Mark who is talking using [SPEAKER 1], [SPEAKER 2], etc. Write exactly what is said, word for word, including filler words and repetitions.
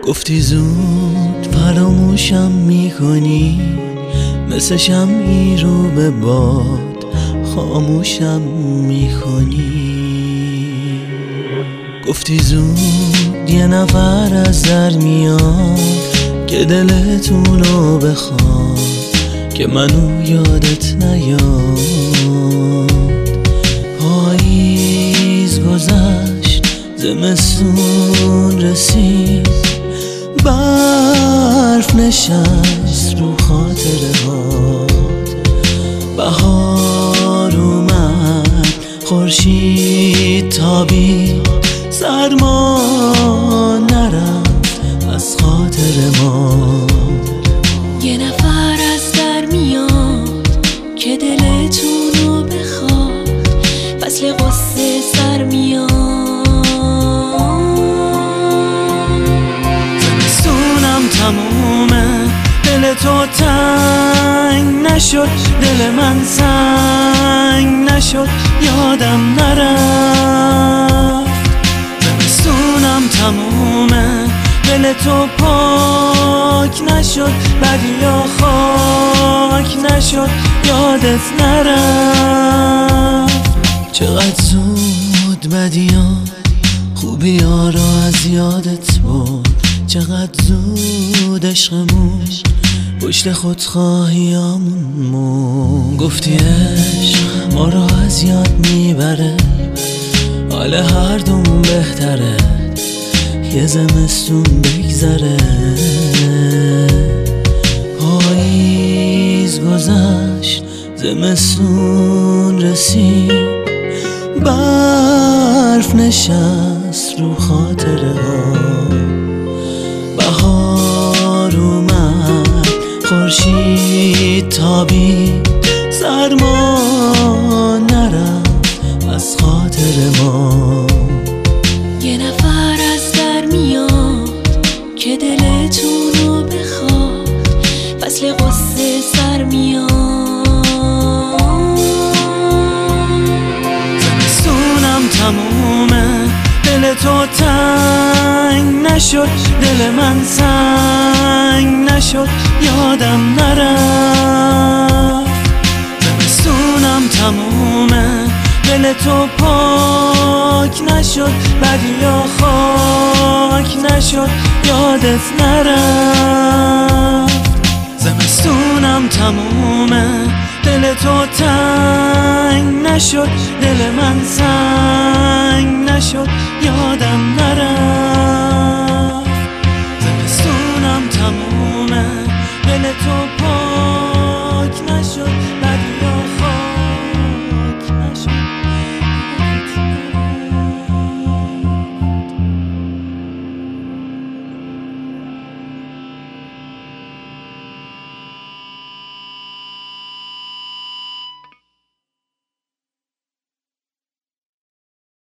[SPEAKER 1] گفتی زود فراموشم میکنی، مثل شمعی رو به باد خاموشم میکنی. گفتی زود یه نفر از در میاد که دلتونو بخواد، که منو یادت نیاد. پاییز گذشت، زمستون رسید، برف نشست رو خاطره ها. بهار اومد، خورشید تابید، سرما نرفت از خاطر ما.
[SPEAKER 2] یه نفر از در میاد که دلتونو بخواد، فصل قصه سر میاد.
[SPEAKER 1] زمستونم تمومه، دل تو تنگ نشد، دل من سنگ نشد، یادم نرفت. زمستونم تمومه، دل تو پاک نشد، بدی یا خاک نشد، یادت نرفت. چقدر زود بدیان خوبی ها را از یادت برد، چقدر زود عشقمون پشت خودخواهیامون مون. گفتی عشق ما را از یاد میبره، حال هر دومون بهتره، یه زمستون بگذره. پاییز گذشت، زمستون رسید، برف نشست رو خاطره ها. بهار اومد، خورشید تابید، سرما نرفت از خاطر ما.
[SPEAKER 2] یه نفر از در میاد که دلتونو بخواد، فصل قصه سر میاد.
[SPEAKER 1] زمستونم تمومه، دل تو تنگ نشد، دل من سنگ نشد، یادم نرفت. زمستونم تمومه، دل تو پاک نشد، بدی یا خاک نشد، یادت نرفت. زمستونم تمومه، دل تو تنگ نشد، دل من سنگ نشد، یادم نرفت. زمستونم تمومه، دل تو